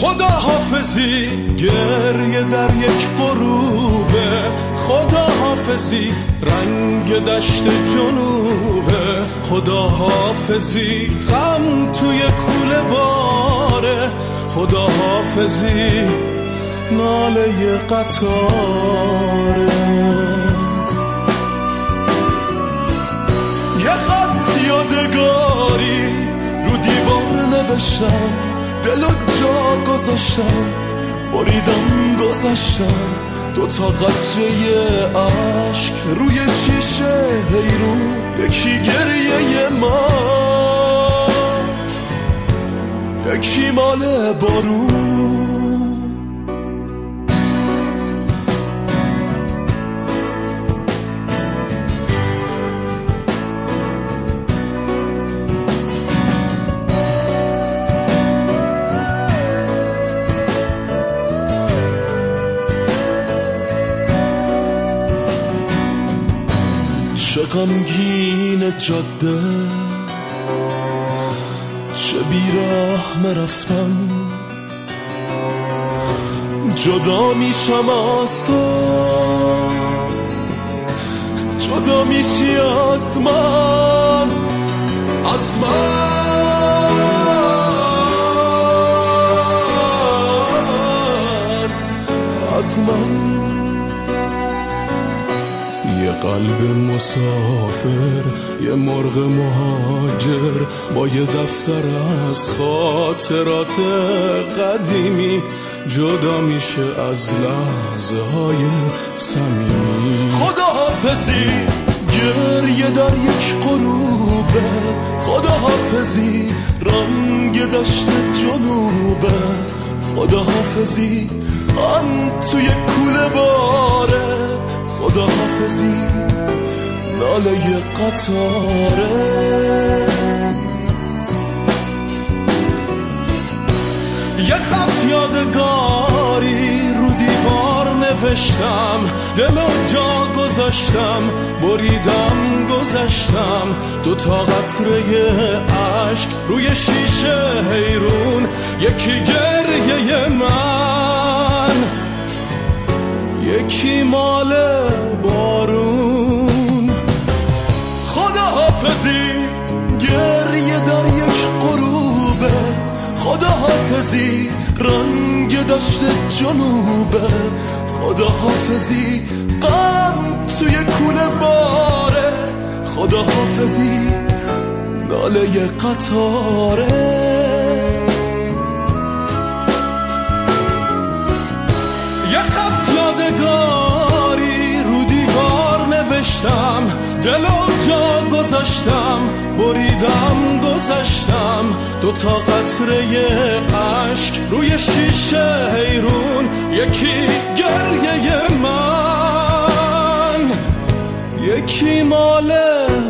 خدا حافظی گریه در یک غروبه، خدا حافظی رنگ دشت جنوبه، خدا حافظی غم توی کوله باره، خدا حافظی ناله قطاره. یه خط یادگاری رو دیوار نوشتم، دلو جا گذاشتم، بریدم گذاشتم، دوتا قطره عشق روی شیشه حیرون، یکی گریه من، یکی مال بارون. چه غمگین جاده، چه بیراه رفتم، جدا میشم از تو، جدا میشی از من، از من، از من. یه قلب مسافر، یه مرغ مهاجر، با یه دفتر از خاطرات قدیمی، جدا میشه از لحظه های صمیمی. خدا حافظی گریه در یک غروبه، خدا حافظی رنگ دشت جنوبه، خدا حافظی غم توی کوله باره، خدا حافظی ناله قطاره. یه خط یادگاری رو دیوار نوشتم، دلو جا گذاشتم، بریدم گذاشتم، دوتا قطره عشق روی شیشه حیرون، یکی گریه من، یکی مال بارون. خدا حافظی گریه در یک غروبه، خدا حافظی رنگ دشت جنوبه، خدا حافظی غم توی کوله باره، خدا حافظی ناله قطاره. یه خط یادگاری رو دیوار نوشتم، دلو جا گذاشتم، بریدم گذاشتم، دوتا قطره عشق روی شیشه حیرون، یکی گریه من، یکی مال